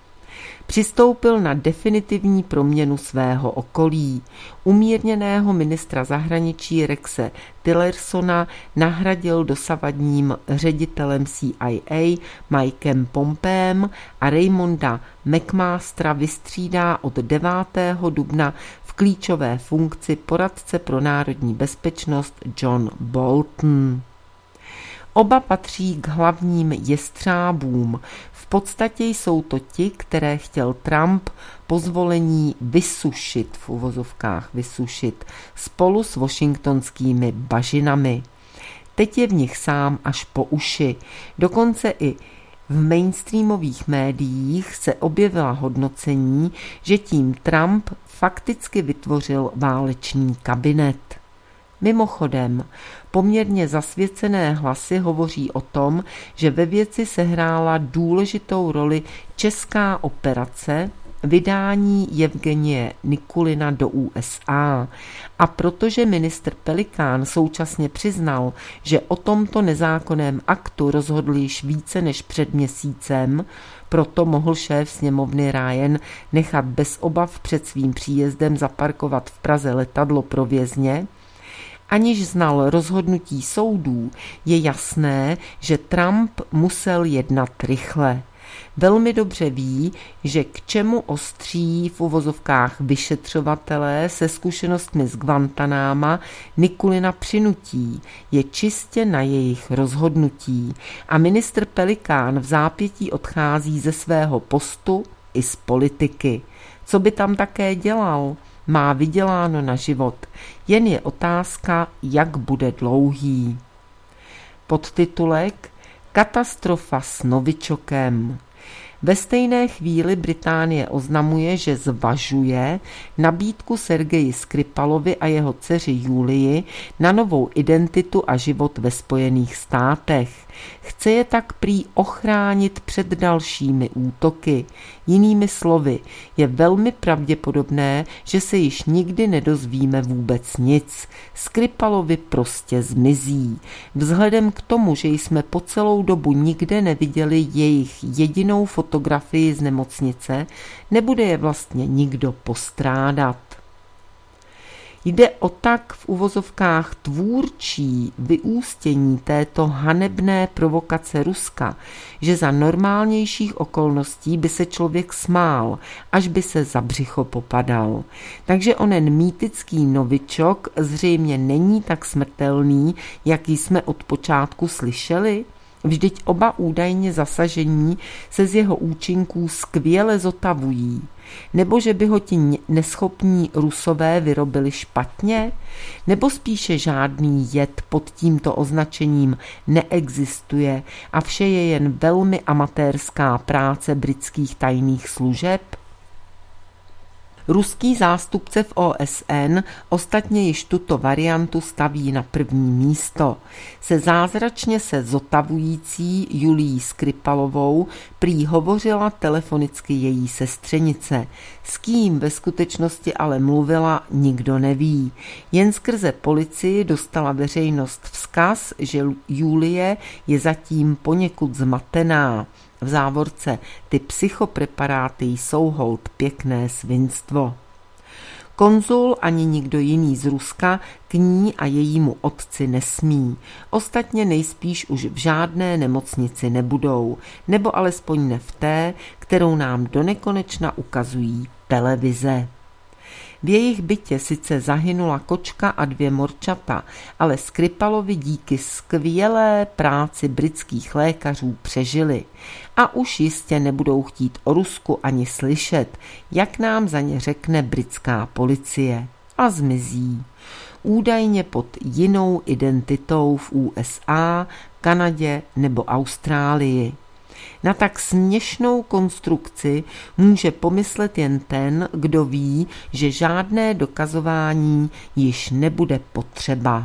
přistoupil na definitivní proměnu svého okolí. Umírněného ministra zahraničí Rexe Tillersona nahradil dosavadním ředitelem CIA Mikem Pompeem a Raymonda McMastera vystřídá od 9. dubna v klíčové funkci poradce pro národní bezpečnost John Bolton. Oba patří k hlavním jestřábům. V podstatě jsou to ti, které chtěl Trump po zvolení vysušit, v uvozovkách vysušit, spolu s washingtonskými bažinami. Teď je v nich sám až po uši. Dokonce i v mainstreamových médiích se objevila hodnocení, že tím Trump fakticky vytvořil válečný kabinet. Mimochodem, poměrně zasvěcené hlasy hovoří o tom, že ve věci sehrála důležitou roli česká operace vydání Jevgenije Nikulina do USA. A protože ministr Pelikán současně přiznal, že o tomto nezákonném aktu rozhodl již více než před měsícem, proto mohl šéf sněmovny Ryan nechat bez obav před svým příjezdem zaparkovat v Praze letadlo pro vězně, aniž znal rozhodnutí soudů, je jasné, že Trump musel jednat rychle. Velmi dobře ví, že k čemu ostří v uvozovkách vyšetřovatelé se zkušenostmi z Guantanáma Nikulina přinutí, je čistě na jejich rozhodnutí a ministr Pelikán v zápětí odchází ze svého postu i z politiky. Co by tam také dělal? Má vyděláno na život, jen je otázka, jak bude dlouhý. Podtitulek Katastrofa s novičokem. Ve stejné chvíli Británie oznamuje, že zvažuje nabídku Sergeji Skripalovi a jeho dceři Julii na novou identitu a život ve Spojených státech. Chce je tak prý ochránit před dalšími útoky. Jinými slovy, je velmi pravděpodobné, že se již nikdy nedozvíme vůbec nic. Skripalovi prostě zmizí. Vzhledem k tomu, že jsme po celou dobu nikde neviděli jejich jedinou fotografii z nemocnice, nebude je vlastně nikdo postrádat. Jde o tak v uvozovkách tvůrčí vyústění této hanebné provokace Ruska, že za normálnějších okolností by se člověk smál, až by se za břicho popadal. Takže onen mýtický novičok zřejmě není tak smrtelný, jaký jsme od počátku slyšeli. Vždyť oba údajně zasažení se z jeho účinků skvěle zotavují. Nebo že by ho ti neschopní Rusové vyrobili špatně? Nebo spíše žádný jed pod tímto označením neexistuje a vše je jen velmi amatérská práce britských tajných služeb? Ruský zástupce v OSN ostatně již tuto variantu staví na první místo. Se zázračně se zotavující Julií Skripalovou prý hovořila telefonicky její sestřenice. S kým ve skutečnosti ale mluvila, nikdo neví. Jen skrze policii dostala veřejnost vzkaz, že Julie je zatím poněkud zmatená. V závorce ty psychopreparáty jsou holt pěkné svinstvo. Konzul ani nikdo jiný z Ruska k ní a jejímu otci nesmí. Ostatně nejspíš už v žádné nemocnici nebudou, nebo alespoň ne v té, kterou nám donekonečna ukazují televize. V jejich bytě sice zahynula kočka a 2 morčata, ale Skripalovi díky skvělé práci britských lékařů přežili. A už jistě nebudou chtít o Rusku ani slyšet, jak nám za ně řekne britská policie. A zmizí. Údajně pod jinou identitou v USA, Kanadě nebo Austrálii. Na tak směšnou konstrukci může pomyslet jen ten, kdo ví, že žádné dokazování již nebude potřeba.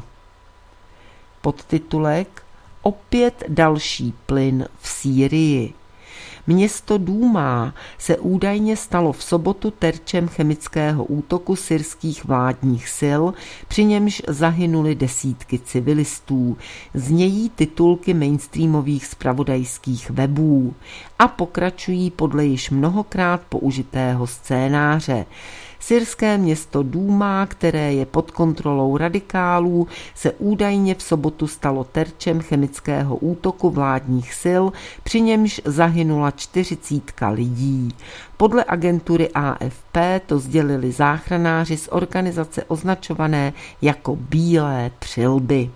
Podtitulek: Opět další plyn v Sýrii. Město Dúma se údajně stalo v sobotu terčem chemického útoku syrských vládních sil, při němž zahynuli desítky civilistů, znějí titulky mainstreamových zpravodajských webů a pokračují podle již mnohokrát použitého scénáře. Syrské město Dúma, které je pod kontrolou radikálů, se údajně v sobotu stalo terčem chemického útoku vládních sil, při němž zahynula 40 lidí. Podle agentury AFP to sdělili záchranáři z organizace označované jako Bílé přilby.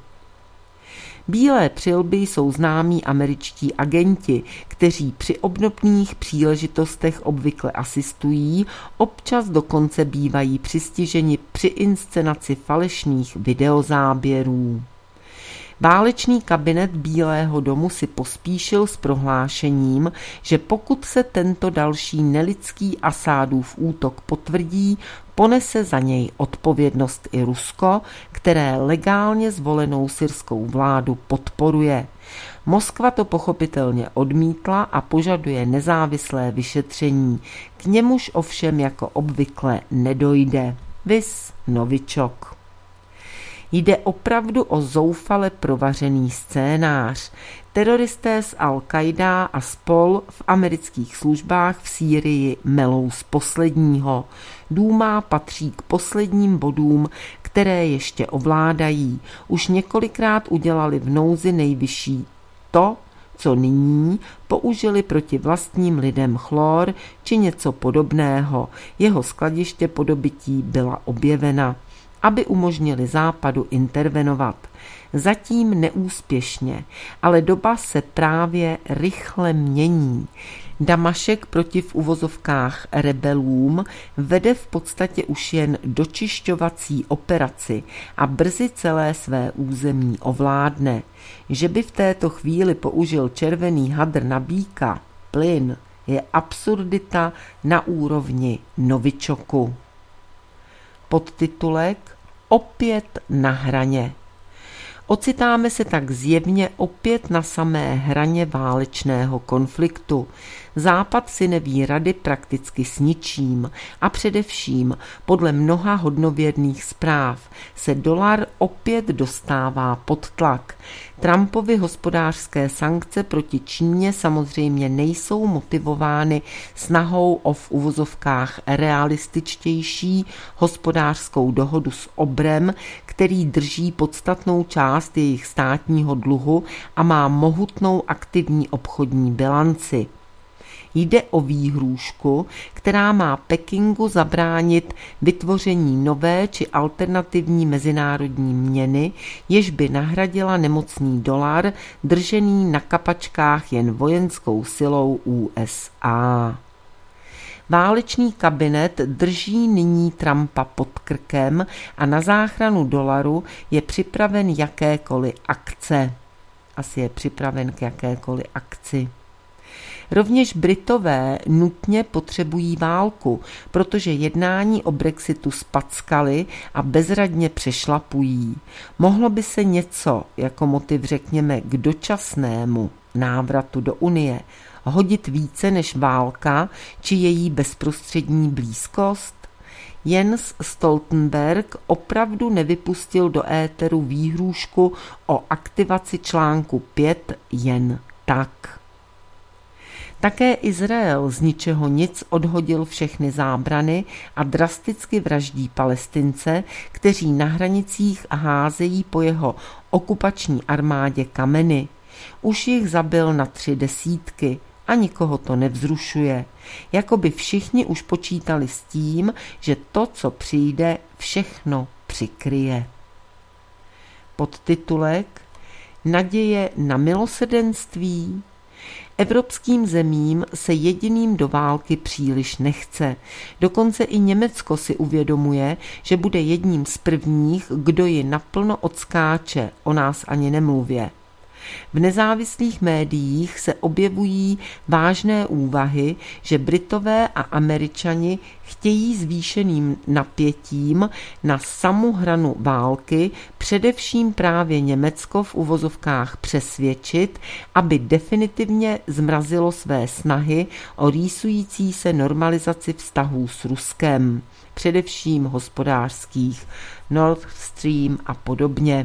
Bílé přilby jsou známí američtí agenti, kteří při obdobných příležitostech obvykle asistují, občas dokonce bývají přistiženi při inscenaci falešných videozáběrů. Válečný kabinet Bílého domu si pospíšil s prohlášením, že pokud se tento další nelidský Asádův útok potvrdí, ponese za něj odpovědnost i Rusko, které legálně zvolenou syrskou vládu podporuje. Moskva to pochopitelně odmítla a požaduje nezávislé vyšetření, k němuž ovšem jako obvykle nedojde. Vis Novičok. Jde opravdu o zoufale provařený scénář. Teroristé z Al-Qaida a spol v amerických službách v Sýrii melou z posledního. Dúma patří k posledním bodům, které ještě ovládají. Už několikrát udělali v nouzi nejvyšší to, co nyní použili proti vlastním lidem chlor či něco podobného. Jeho skladiště po dobytí byla objevena, aby umožnili Západu intervenovat. Zatím neúspěšně, ale doba se právě rychle mění. Damašek proti v uvozovkách rebelům vede v podstatě už jen dočišťovací operaci a brzy celé své území ovládne. Že by v této chvíli použil červený hadr na býka, plyn, je absurdita na úrovni Novičoku. Podtitulek: Opět na hraně. Ocitáme se tak zjevně opět na samé hraně válečného konfliktu. Západ si neví rady prakticky s ničím a především podle mnoha hodnověrných zpráv se dolar opět dostává pod tlak. Trumpovy hospodářské sankce proti Číně samozřejmě nejsou motivovány snahou o v uvozovkách realističtější hospodářskou dohodu s obrem, který drží podstatnou část jejich státního dluhu a má mohutnou aktivní obchodní bilanci. Jde o výhrůžku, která má Pekingu zabránit vytvoření nové či alternativní mezinárodní měny, jež by nahradila nemocný dolar držený na kapačkách jen vojenskou silou USA. Válečný kabinet drží nyní Trumpa pod krkem a na záchranu dolaru je připraven jakékoliv akce. Asi je připraven k jakékoliv akci. Rovněž Britové nutně potřebují válku, protože jednání o Brexitu spackaly a bezradně přešlapují. Mohlo by se něco, jako motiv řekněme k dočasnému návratu do Unie, hodit více než válka či její bezprostřední blízkost? Jens Stoltenberg opravdu nevypustil do éteru výhrůžku o aktivaci článku 5 jen tak. Také Izrael z ničeho nic odhodil všechny zábrany a drasticky vraždí Palestince, kteří na hranicích házejí po jeho okupační armádě kameny. Už jich zabil na 30 a nikoho to nevzrušuje. Jakoby všichni už počítali s tím, že to, co přijde, všechno přikryje. Podtitulek Naděje na milosrdenství. Evropským zemím se jediným do války příliš nechce. Dokonce i Německo si uvědomuje, že bude jedním z prvních, kdo ji naplno odskáče, o nás ani nemluvě. V nezávislých médiích se objevují vážné úvahy, že Britové a Američani chtějí zvýšeným napětím na samu hranu války především právě Německo v uvozovkách přesvědčit, aby definitivně zmrazilo své snahy o rýsující se normalizaci vztahů s Ruskem, především hospodářských, Nord Stream a podobně.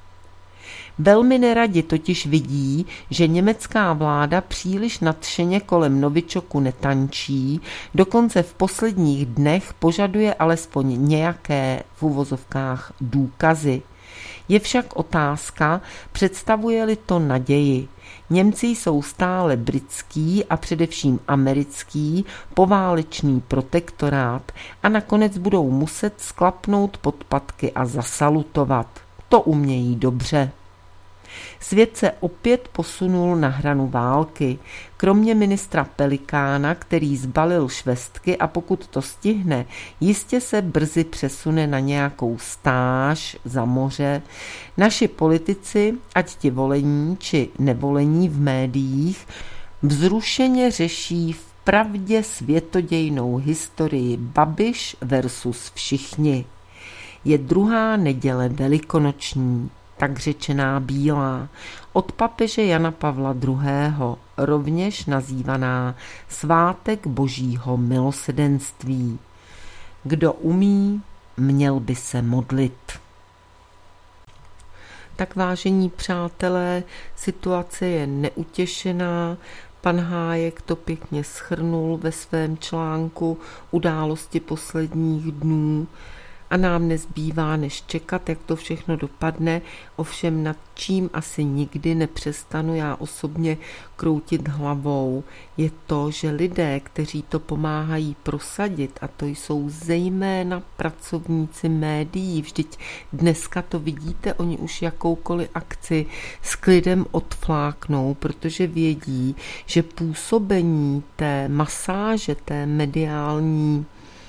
Velmi neradi totiž vidí, že německá vláda příliš nadšeně kolem novičoku netančí, dokonce v posledních dnech požaduje alespoň nějaké v uvozovkách důkazy. Je však otázka, představuje-li to naději. Němci jsou stále britský a především americký poválečný protektorát a nakonec budou muset sklapnout podpatky a zasalutovat. To umějí dobře. Svět se opět posunul na hranu války. Kromě ministra Pelikána, který zbalil švestky a pokud to stihne, jistě se brzy přesune na nějakou stáž za moře, naši politici, ať ti volení či nevolení v médiích, vzrušeně řeší vpravdě světodějnou historii Babiš versus všichni. Je druhá neděle velikonoční, tak řečená bílá, od papeže Jana Pavla II., rovněž nazývaná svátek Božího milosrdenství. Kdo umí, měl by se modlit. Tak vážení přátelé, situace je neutěšená. Pan Hájek to pěkně shrnul ve svém článku Události posledních dnů. A nám nezbývá než čekat, jak to všechno dopadne, ovšem nad čím asi nikdy nepřestanu já osobně kroutit hlavou, je to, že lidé, kteří to pomáhají prosadit, a to jsou zejména pracovníci médií, vždyť dneska to vidíte, oni už jakoukoliv akci s klidem odfláknou, protože vědí, že působení té masáže, té mediální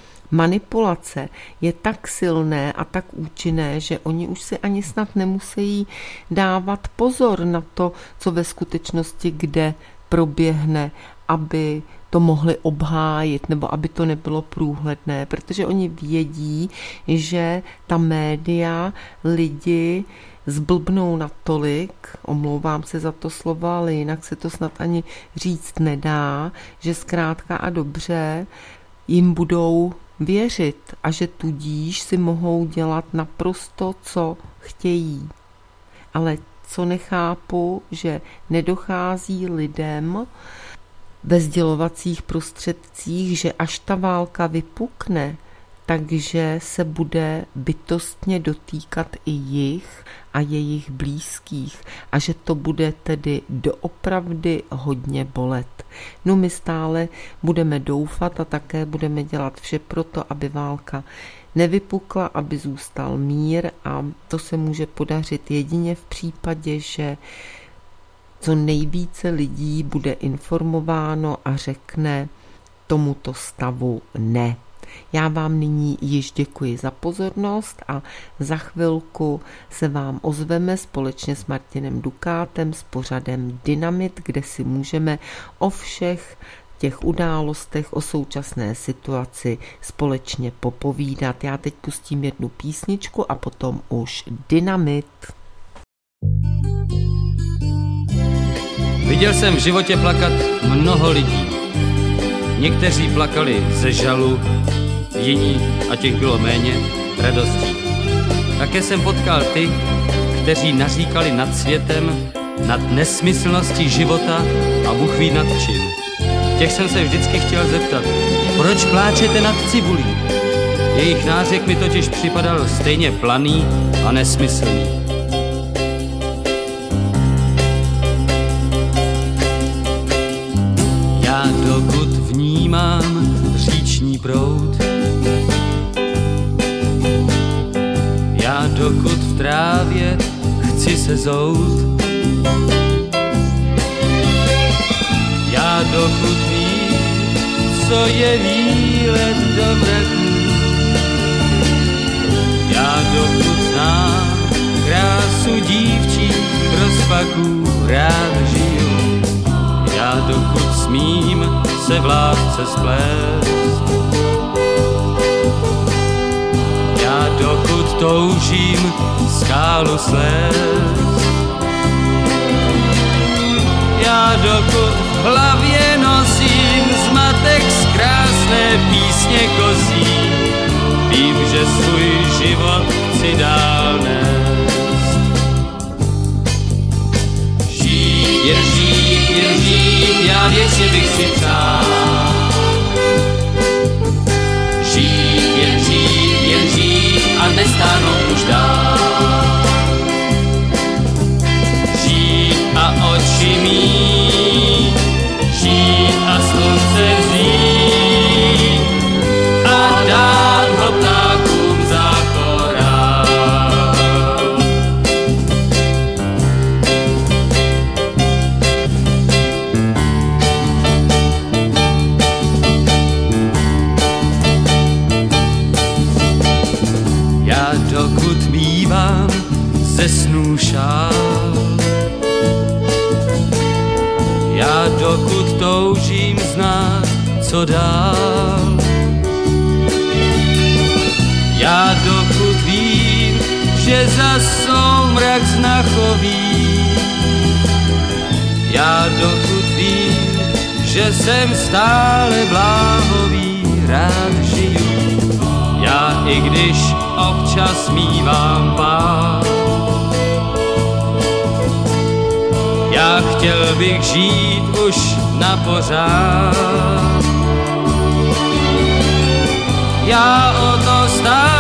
manipulace je tak silné a tak účinné, že oni už si ani snad nemusí dávat pozor na to, co ve skutečnosti kde proběhne, aby to mohli obhájit nebo aby to nebylo průhledné, protože oni vědí, že ta média lidi zblbnou natolik, omlouvám se za to slovo, ale jinak se to snad ani říct nedá, že zkrátka a dobře jim budou věřit a že tudíž si mohou dělat naprosto, co chtějí. Ale co nechápu, že nedochází lidem ve sdělovacích prostředcích, že až ta válka vypukne, takže se bude bytostně dotýkat i jich a jejich blízkých a že to bude tedy doopravdy hodně bolet. No my stále budeme doufat a také budeme dělat vše proto, aby válka nevypukla, aby zůstal mír a to se může podařit jedině v případě, že co nejvíce lidí bude informováno a řekne tomuto stavu ne. Já vám nyní již děkuji za pozornost a za chvilku se vám ozveme společně s Martinem Dukátem s pořadem Dynamit, kde si můžeme o všech těch událostech, o současné situaci společně popovídat. Já teď pustím jednu písničku a potom už Dynamit. Viděl jsem v životě plakat mnoho lidí. Někteří plakali ze žalu, jiní, a těch bylo méně, radostí. Také jsem potkal ty, kteří naříkali nad světem, nad nesmyslností života a Bůh ví nad čím. Těch jsem se vždycky chtěl zeptat, proč pláčete nad cibulí? Jejich nářek mi totiž připadal stejně planý a nesmyslný. Já dokud vnímám říční proud, já dokud v trávě chci se zout, já dokud vím, co je výlet do mraků, já dokud znám krásu dívčích rozpaků, rád žiju, já dokud smím se v lásce splést, já dokud toužím skálu slést, já dokud v hlavě nosím zmatek z krásné písně kozí, vím, že svůj život chci dál nést. Žít, jen žít, jen žít, já věčně bych si přál. Žít, jen žít a nestáhnout už dál. Žít a oči mít, žít a slunce vzít a dát ho ptákům za chorál. Já dokud mívám ze snů šál, já dokud toužím znát, co dál, já dokud vím, že za soumrak znachový, já dokud vím, že jsem stále bláhový, rád žiju, já i když občas mívám pát. Já chtěl bych žít už na pořád, já o to stále